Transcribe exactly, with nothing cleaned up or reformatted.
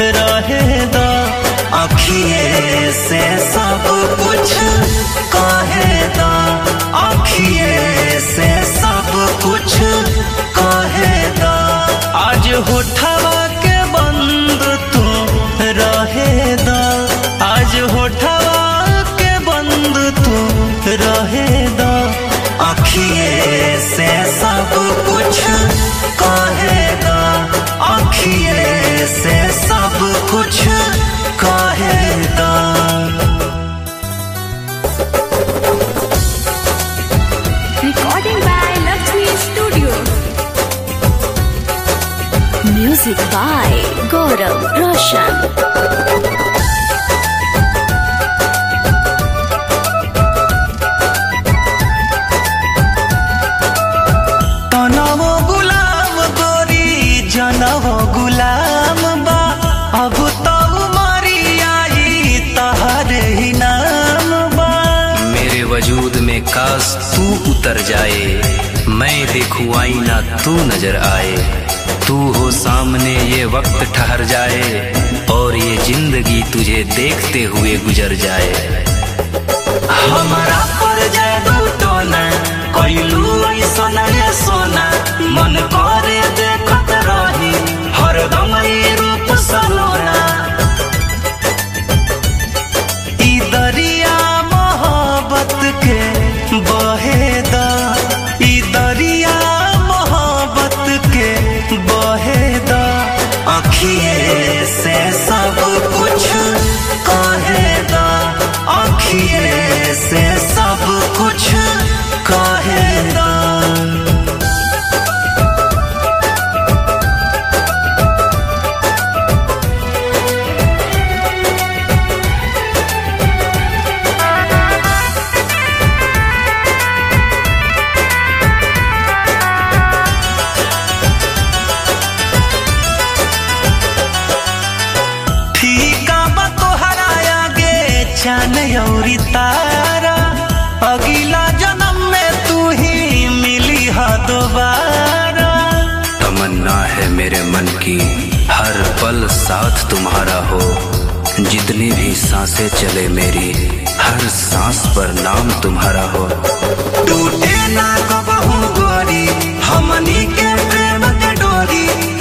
रहेदा। अखिए से सब कुछ कहेदा, अखिए से सब कुछ कहेदा। आज होठवा के बंद तू रहेदा, आज होठवा के बंद तू रहेदा। अखिए से सब कुछ कहेदा, अखिए से सब कुछ कहेदा। Recording by Lakshmi Studio. Music by Gaurav Roshan. तनवो गुलाम गोरी जनवो गुलाम बा, अब तो मरी आई तहरे ही नाम बा। मेरे वजूद में काश तू उतर जाए, मैं देखूं आईना तू नजर आए। तू हो सामने ये वक्त ठहर जाए, और ये जिंदगी तुझे देखते हुए गुजर जाए। हमारा पर जादू टोना कोइलू ऐसा नया सोना, मन करे देखत रही हरदम ई रूप सलोना। ई दरिया मोहब्बत के बहेदा, ई दरिया मोहब्बत के बहेदा। अखिए से सब कुछ कहेदा, अखिए से सब कुछ कहेदा। फीका बा तोहरा आगे चान अउरी तारा, अगला जन्म में तू ही मिली हा दोबारा। तमन्ना है मेरे मन की हर पल साथ तुम्हारा हो, जितनी भी सांसें चले मेरी हर सांस पर नाम तुम्हारा हो। टूटे ना कबहू गोरी हमनी के प्रेम के डोरी,